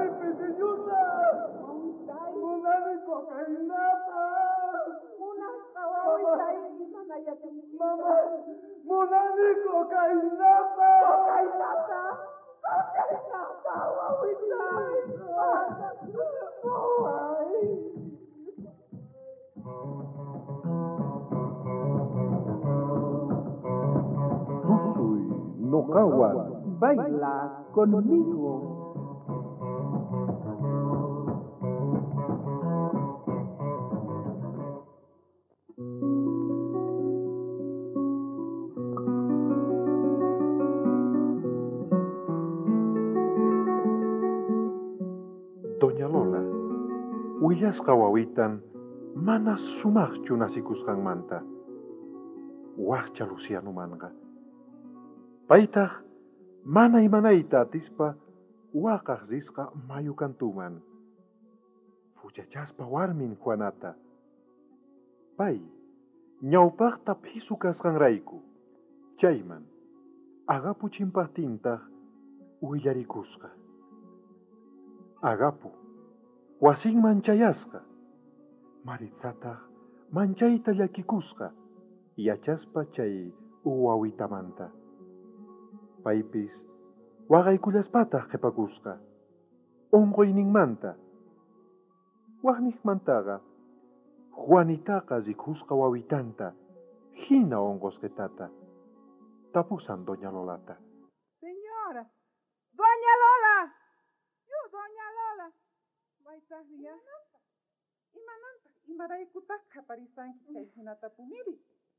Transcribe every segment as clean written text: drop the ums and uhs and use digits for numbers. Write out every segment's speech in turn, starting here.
Ay, pequeñuta. Munani cocainata. Mamá, munani cocainata. Tusui Nokawan, baila conmigo. Doña Lola, uyasqa wawitan mana sumaqchu nasikusqanmanta. Waqcha Lucianumanqa. Paytaq mana imanayta atispa waqaq risqa mayu kantuman. Fuchachaspa warmin Juanata. Pay, ñawpaqta pisu kasqanrayku. Chayman, agapu chimpaqtintaq willarikusqa. Agapu, wasinman chayasqa. Maritsataq manchayta llakikusqa. Yachaspa chay wawitamanta. Paypis, waqaykullaspataq qhipakusqa. Unquyninmanta. Waqniqmantaqa, Juanitaqa rikusqa wawitanta, hina onqosqetata. Tapusan Doña Lolata. Señora, Doña Lola, yo Doña Lola. Maitahia, imananta, imaraykuta qhaparisanki chay hinata pumiri.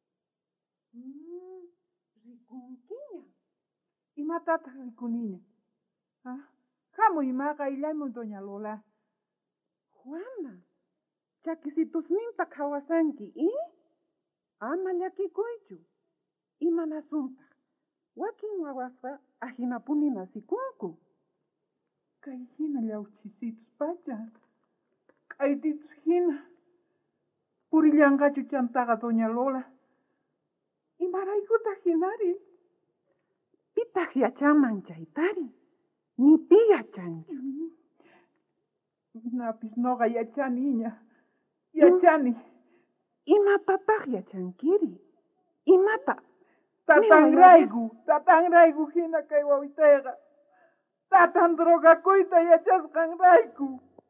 Rikunkiña. Imatataq rikuniña. Hamuy maqayllamun Doña Lola. Juana, chakisitusninta qhawasanki, ama llakikuychu. Imanasunta. Wakin wawasqa ahinapuni nasikunku. Kay hina llawchisitus pacha. Kaytitus hina. Purillanqachu chantaqa Doña Lola. Imaraykuta hinari. Pitaq yachaman chaytari. Ni pi yachanchu. Napis noqa yachaniña. Yachani. Imatataq yachankiri. Imata. Tatanrayku hina kay wawitayqa. Tatan drogakuyta yachasqanrayku.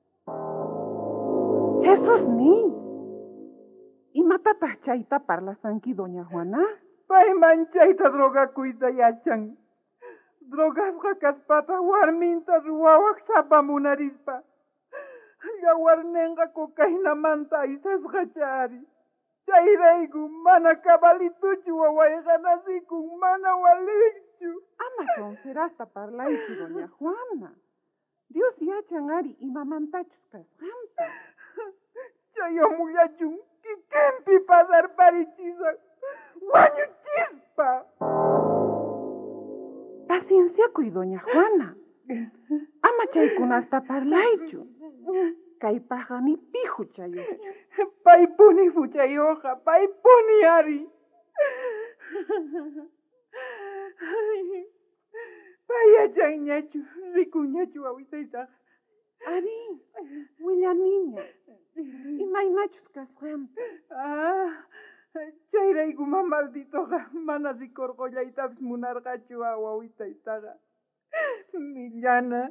Jesus ni. Imatataq chayta parlasanki Doña Juana? Payman chayta drogakuyta yachan. Drogasqa kaspata warminta ruwawaq sapa munarispa. Yawarninqa kokaynamanta aysasqa chari. Chayrayku mana kabalituchu wawayqa nasikun mana walikchu. Ama sonserasta parlaychu Doña Juana. Dios yachan ari imamantachus kasqanta. Chayamuyachun kikinpi pasarparichisa wañuchispa. Pacienciakuy Doña Juana. Ama chaykunasta parlaychu. Kaypaqa ni pihu chayuchu. Paypuni fuchayuqa, paypuni ari. Payachanñachu, rikuñachu wawitaytaqa. Ari, willaniña. Imaynachus kasqanta. Chayrayku mamalditoqa mana rikurqullaytapis munarqachu wawitaytaqa. Millana.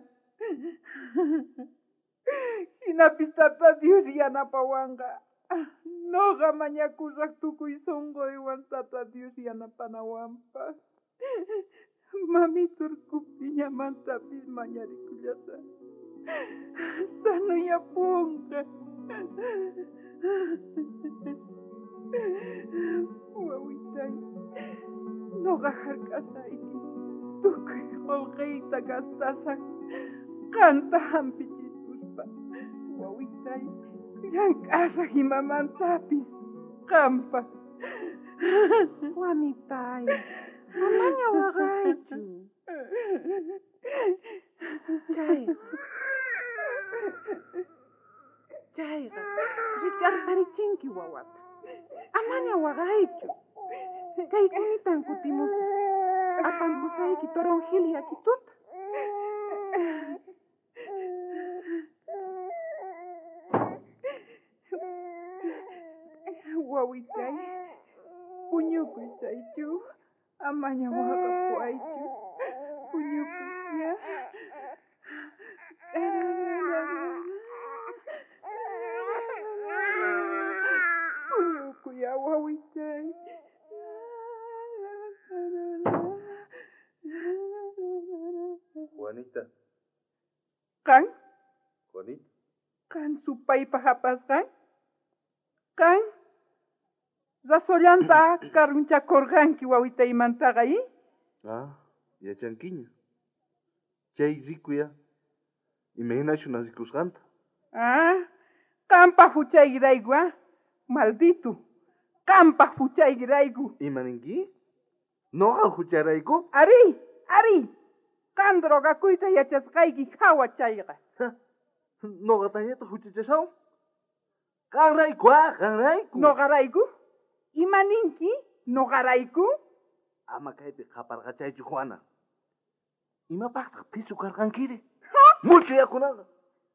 Hinapis tata Dios yanapawanqa. Noqa mañakusaq tukuy sunquywan tata Dios yanapanawanpas. Mami turkupiñamantapis mañarikullata. Sanuyapunqa. Wawitay, noqa hark'asayki. Tukuy qullqiyta gastasan. Qanta hampichiskuspa. Wawitay, llank'asaq imamantapis. Qampa. Juanitay, mamaña waqaychu. Chayqa, richarparichinki wawata. Amaña waqaychu. Kaykunitan kutimusi. Apampusayki toronjil yakituta. wawitay. Puñukuy chaychu. Amaña waqapuaychu. Puñukuy ya. Puñukuy ya wawitay. Juanita, Kan? Juanita, Kan supay pahapas kan? Kan? Rasollanta karuncha korganki wawitay mantaqay? yachankiña. Chay rikuya, imaginachu nasikusqanta. Kampa huchayraygu, maldito. Kampa huchayraygu. ¿Imaninki? ¿Noqa hucharayku? Ari. Kan drogakuyta yachasqayki hawa chayqa. Noqatañata huchachashaw? Kanrayku. Noqarayku? Imaninki? Noqarayku? Ama kaypi qaparqachaychu Juana. Imapaqtaq pisu karqankiri? Mucho yakunaqa.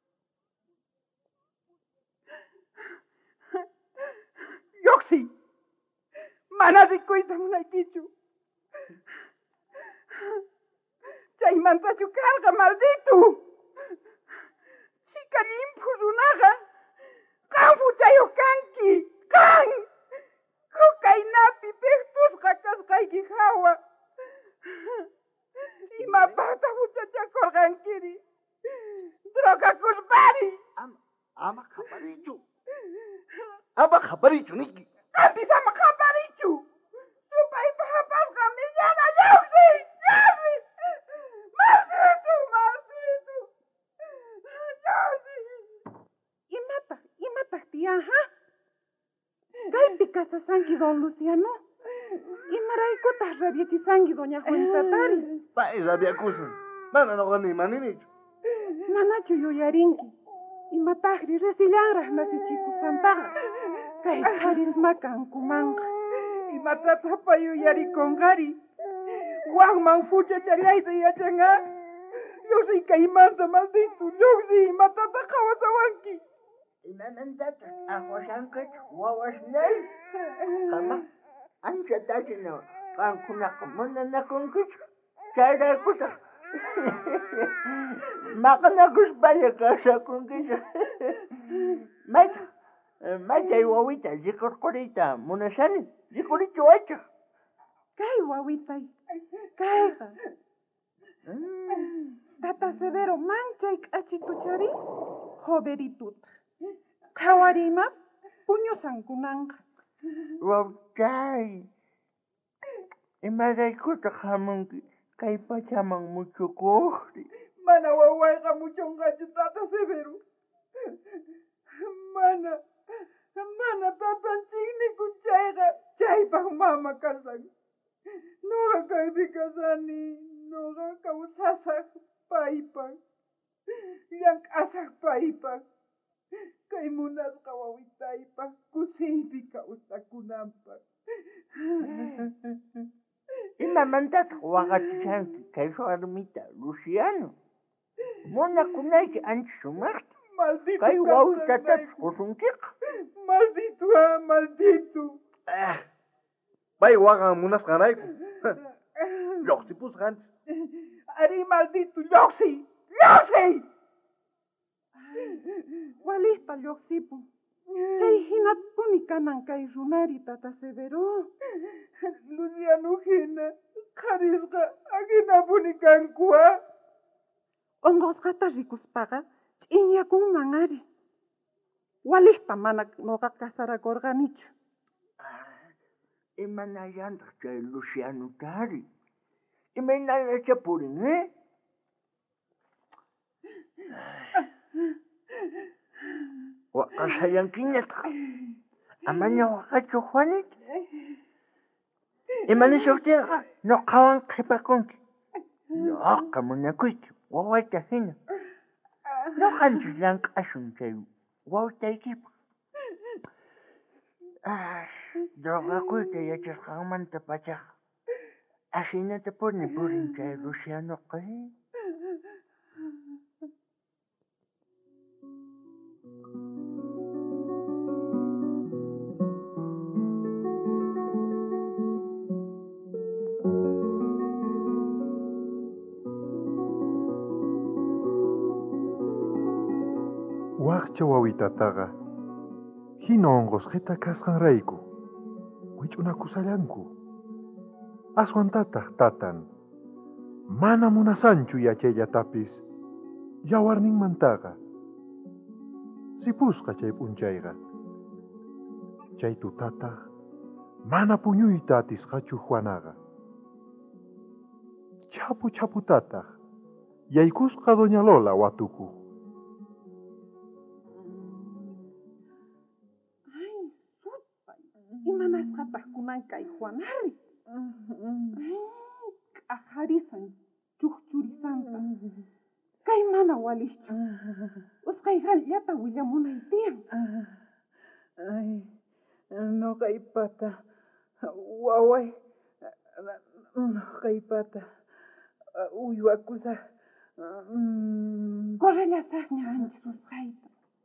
Yoxi, mana rikuyta munaykichu. Chaymantachu karqa maldito. Chica limpu runaqa. Kan fuchayuq kanki. Kan. Hukaynapi pektusqa kasqayki hawa. Imapaqta huchachakurqankiri. Drogakuspari. Ama khaparichu niki. Kapis ama khaparichu. Supay pahapasqa millana Yoxi. Maldito. Imataq tía, Kaypi kasasanki don Luciano. Imaraykutaq rabyachisanki doña Juanitatari. Pay rabyakusan. Mana noqa nimaninichu. Manachu yuyarinki. Imataqri resillanraq nasichikusantaqa. Kay karismaqa ankumanqa. Imatataq pay yuyarikunqari. Waqman fuchachallayta yachanqa. Yoxi kaymanta maldito. Yoxi imatataq qawasawanki. Imanantataq ahwashankichu wawashnay. Qama anchatachina qankunaqa munanakunkichu. Chayraykutaq maqanakuspalla kasakunkichu. Maychay wawita rikurquriyta munashani. Rikurichu wachaq. Kay wawitay. Kayqa. Tata Severo manchay k'achituchari joveritutaq. Qhawariyma puñusankunanqa. Wawchay, imaraykutaq hamunki kay pachaman muchukuqri. Mana wawayqa muchunqachu Tata Severo. Mana tatanchikniku chayqa. Chaypaq mama kasan. Nuqa kaypi kasani. Nuqa kawsasaq paypaq. Llank'asaq paypaq. Kay munasqa wawitaypaq kusiypi kawsakunanpaq. Imamantataq waqachishanki kay warmita Luciano. Munakunayki ancha sumaqta. Maldito Kay wawitatapas qusunkiqa. Maldito. Pay waqan munasqanayku. Lluqsipusqanchis. Ari maldito Yoxi. Walihpa lluqsipu. Chay hinapuni kanan kay runari Tata Severo. Luciano hina. Qarisqa akinapuni kankuha. Onqosqata rikuspaqa ch'inyakunman ari. Walihpa mana noqa kasarakurqanichu. Imanallantaq chay Lucianutari. Imaynallacha purin, Waqashayankiñataq. Amaña waqachu Juanita. Imanishuptiqa nuqawan qhipakunki. Nuqa munakuyki wawayta hina. Nuqanchis llank'ashun chay wawtaykipaq. Drogakuyta yachasqanmanta pachaqa ashinata purin chay Lucianoqa. Llaqcha wawitataqa hina onqosqita kasqanrayku wich'unakusallanku. Aswantataq tatan mana munasanchu yachaylatapis yawarninmantaqa. Sipusqa chay p'unchayqa. Chay tutataq mana puñuyta atisqachu Juanaqa. Chaputataq yaykusqa doña Lola watuku. Ay, supay. Imanasqataq kunan kay Juanari. Q'ajarisan chukchurisanta. Kay mana walischu. Usqay hallata willamunay tiyan. Ay, nuqaypata waway nuqaypata uywakusa Correlasaqña anchis usqayta.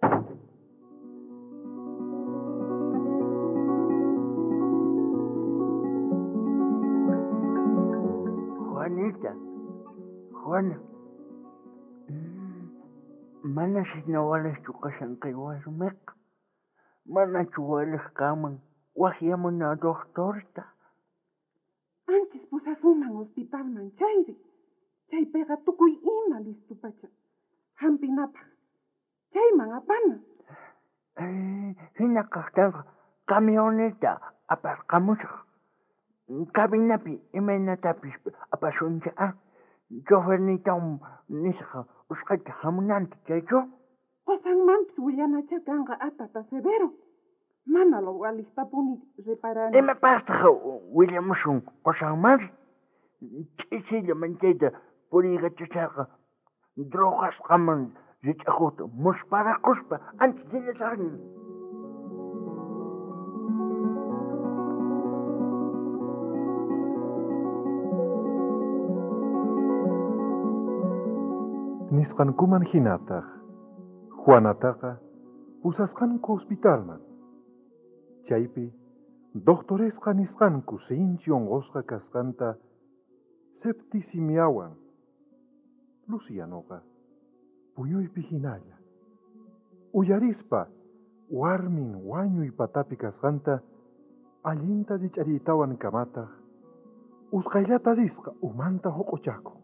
Juana, mana sinawalaschu kashanqay warmiqa. Manachu walisqaman waqyamuna doctorta. Anchis pusasuman hospitalman chayri. Chaypiqa tukuy ima listupacha. Hampinapaq. Chayman apana. Hina kaqtanqa camioneta aparqamusaq. Cabinapi imaynatapis apashuncha. Chofernitawan nisqa usqayta hamunanta chaychu. Qosanmanpis willanacha kanqa atata severo. Mana lo walistapuni reparani. Ima paqtaqa willamusun qosanmari. Ch'isilla manchayta puriykachasaqqa drogasqaman rich'akuqta musparaquspa ancha sillasaqña. Nisqankuman hinataq Juanataqa pusasqanku hospitalman. Chaypi doctoresqa nisqanku sinchi onqosqa kasqanta septisimiawan. Lucianoqa puñuypi hinalla. Uyarispa warmin wañuy patapi kasqanta allinta rich'ariytawan kamataq usqayllata risqa umanta huq'uchaku.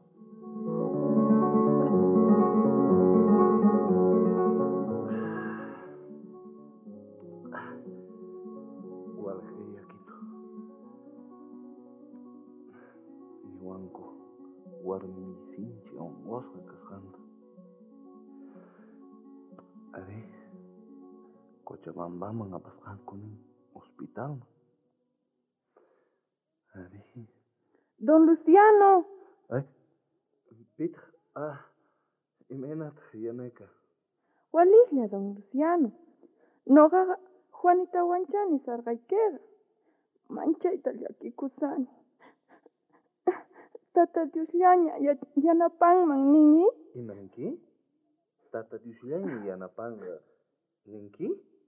Warmi sinchi onqosqa kasqanta. Ari, Cochabambaman apasqankunin hospitalman. Ari. Don Luciano. Ay, pitaq, imaynataq yanayka. Walihlla, don Luciano. Noqaqa Juanita wanchani sarqaykiqa. Manchayta llakikusani. Tata Diosllaña yanapanman nini. Imanki? Tata Diosllaña yanapanqa ninki?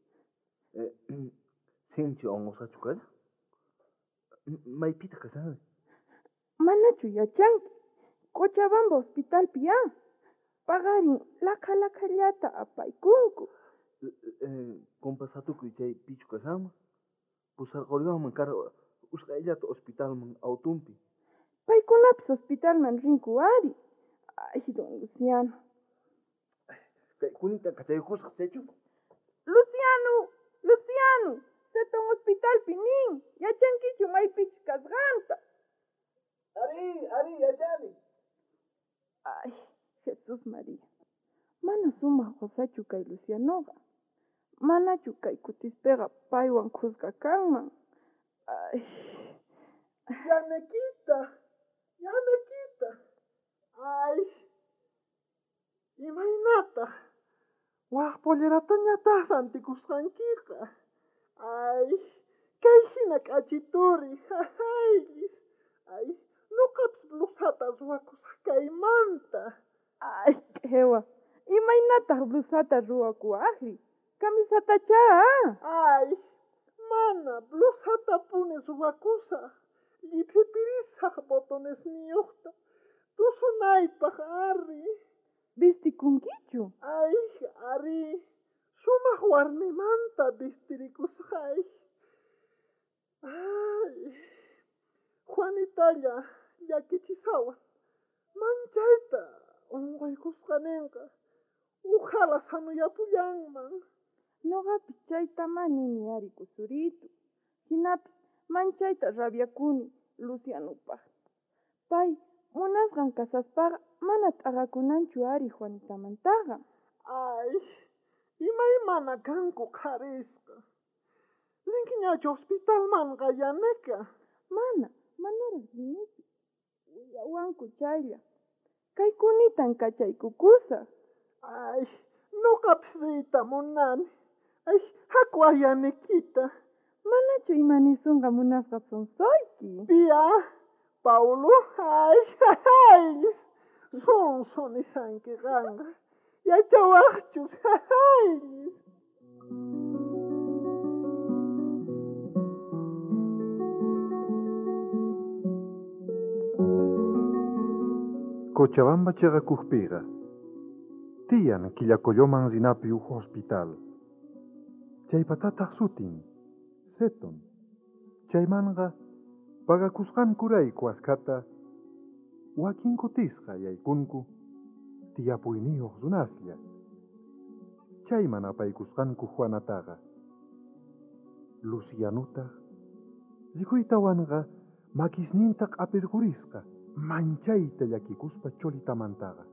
Sinchi onqosachu kalla? Maypita kasani? Manachu yachanki. Cochabamba hospitalpi pagarin laqallata apaykunku. Compasatukuy chay pichu kasama? Pusarquriywanman kara usqayllata hospitalman autumpi. Paykunapis hospitalman rinku ari. Ay, don Luciano. Kay kunita kachaykusqa chaychu? Luciano, seton hospitalpi nin. Yachankichu maypichu kasqanta. Ari, yachani. Ay, Jesús María. Mana sumaq qosachu kay Lucianoqa. Manachu kay kutispega paywan khusqa kanman. Ay. Yanekita. Ay. Imaynata. Waqpullaratañataq santikusqankiqa. Ay. Kay hina k'achituri. Aylis. Ay. Nuqapis blusata ruwakusaq kaymanta. Ay, qhewa. Imaynataq blusata ruwakuwaqri. Camisatacha. Ay. Mana blusata punis ruwakusaq. Lliphipirisaq botones niyuqta. Tusunaypaq ari. Vistikunkichu. Ay, ari. sumaq warmimanta vistiricusqay. Ay, Juanitalla llakichisawan manchayta unquykusqaninqa ojalá sanuyapuyanman. Nuqapis chayta manini arikusuritu. Hinapis manchayta rabiakuni Lucianupaq. Pay munasqan kasaspaqa mana t'aqakunanchu ari Juanitamantaqa. Ay, imaymana kanku qharisqa. Rinkiñachu hospitalmanqa yanika. Manaraq riniki. Willawanku chaylla. Kaykunitan kachaykukusaq. Ay, nuqapis riyta munani. Ay, hakwa yanikita. Manachu imanisunqa munasqa sonsoyki. Pia, Paulo, ay, son isanki qanqa. Yachawaqchus, ay. Cochabamba chaqakuqpiqa tiyan killakolloman zinapi uq hospital. Chaypatataq sutin, seton. Chaymanqa pagakusqankurayku askata wakin kutisqa yaykunku tiyapuyniyuq runaslla. Chayman apaykusqanku Juanataqa. Lucianutaq riquytawanqa makisnintaq apirqurisqa manchayta llakikuspa cholitamantaqa.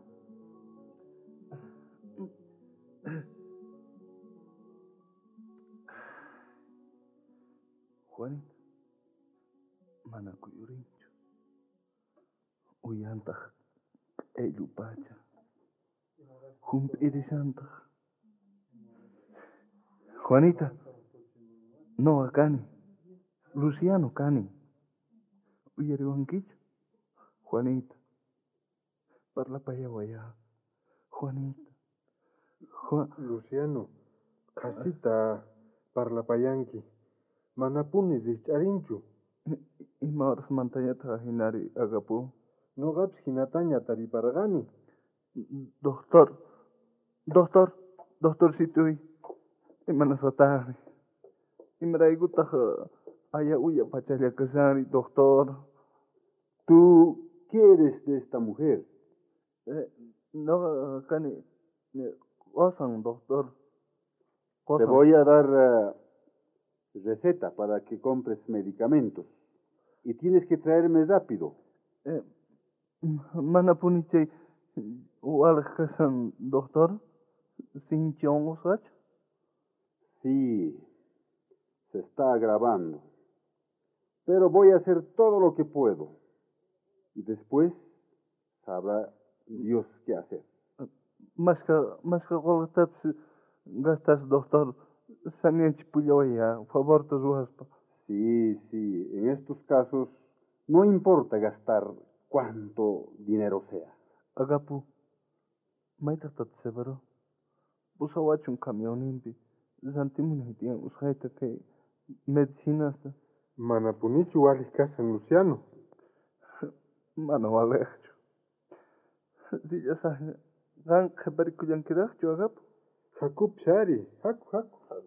Juanita, mana kuyurinchu. Uyantaq q'illu pacha. Hump'irisantaq. Juanita, noqa kani. Luciano kani. Uyariwankichu? Juanita, parlapayawaya. Juanita. Luciano, qasita parlapayanki. Manapuni riqch'arinchu. Ima horas mantañataqa hinari agapu. Nuqapis hinataña tariparqani. Doctorcituy. Imanasataqri. Imaraykutaq aya uya pachallakasari, doctor. ¿Tú qué eres de esta mujer? No, kani, osan, doctor. Te voy a dar receta para que compres medicamentos. Y tienes que traerme rápido. Manapuniche, walkasan, doctor. Sin chongosach. Sí, se está agravando. Pero voy a hacer todo lo que puedo. Y después sabrá Dios qué hacer. Más que golataps gastas, doctor. Saniach puyawaya, favor te ruhaspa. Sí, en estos casos no importa gastar cuánto dinero sea. Agapu, maitatat severo. Busawachun camionimpi. Zantimunitian ushaita que medicinas. Manapunichu walikasan Luciano. Mana walechu. Si ya sabes, gan keperikuyan kirachu agapu. Hakup shari, haku.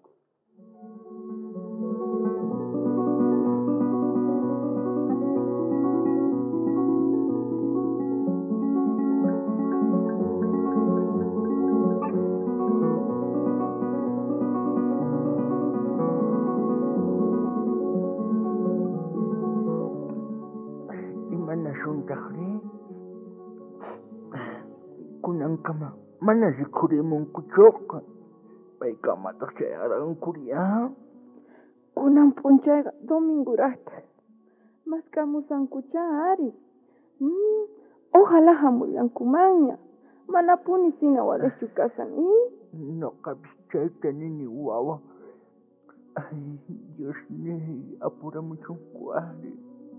Kunankama mana rikurimun kuchoqa paykamataq chayarqankuriya. Kunan p'unchayqa dominguraqta maskamusankucha ari. Ojalá hamullankumanña. Manapuni sina walechu kasani. Nuqapis chayta nini wawa. Ay, Dios mío, apuramuchunku ari.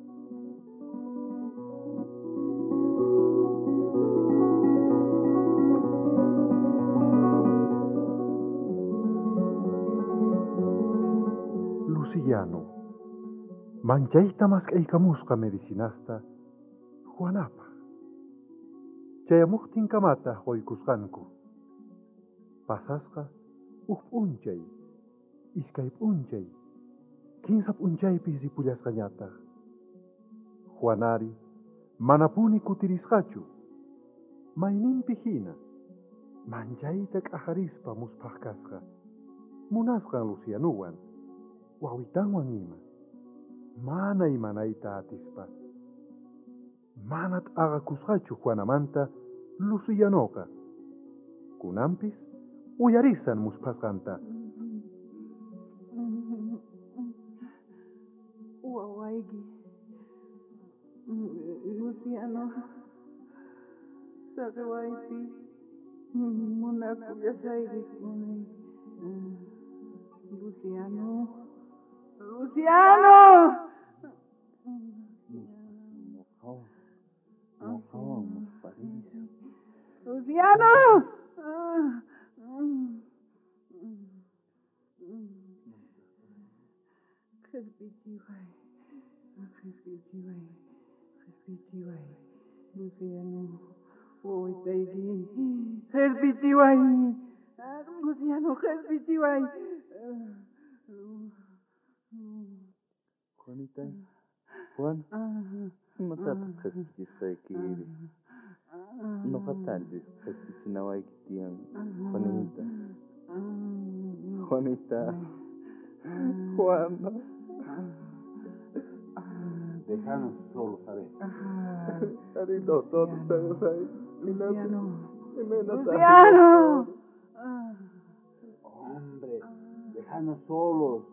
Luciano, manchayta mask'aykamusqa medicinasta Juanapa. Chayamuqtin kamata qoykusqanku. Pasasqa unchay, iskayp unchay, kinsap unchay pisi pullas kanyata. Juanari, manapuni kutirisqachu, mayninpi hina, manchayta k'ajarispa muspaqkasqa, munasqan Lucianuwan, wawitanwan ima, mana imanayta atispa. Manat agakusqachu Juanamanta Lucianoqa, kunampis uyarisan muspasqanta. Wawaygi, Luciano, saqewaypi, munakuyasaygi kunay. Luciano, Luciano! Luciano! Respitiway, Luciano, oitaygi, respitiway, Luciano, respitiway. Juanita, Juan, matata kaspichisay kiri. No katantis kaspichinaway kitiyan, Juanita. Juanita, Juana. Déjanos solos, Are. Ari, doctor, say, Luciano, Luciano. Hombre, déjanos solos.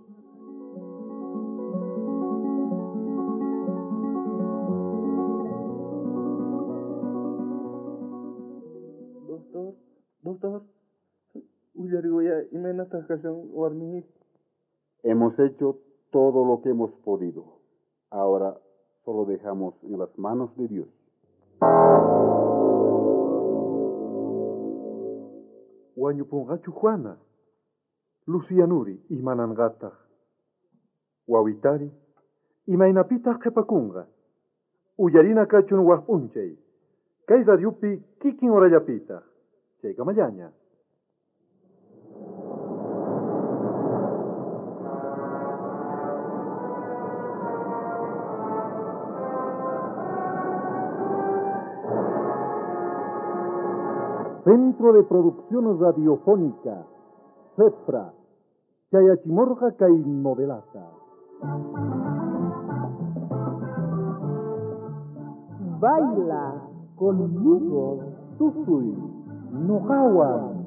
Doctor, uyarigoya imenata kashan warmihit. Hemos hecho todo lo que hemos podido. Ahora solo dejamos en las manos de Dios. Wañupunqachu Juana, Lucianuri imananqataq, wawitari imaynapitaq qhipakunqa, uyarina kachun waqp'unchay, kay radiupi kikin horallapitaq, chayqa mallaña. Centro de Producción Radiofónica, CEPRA, Chayachimorja kay novelata. Baila conmigo, Tusuy, Nojawan.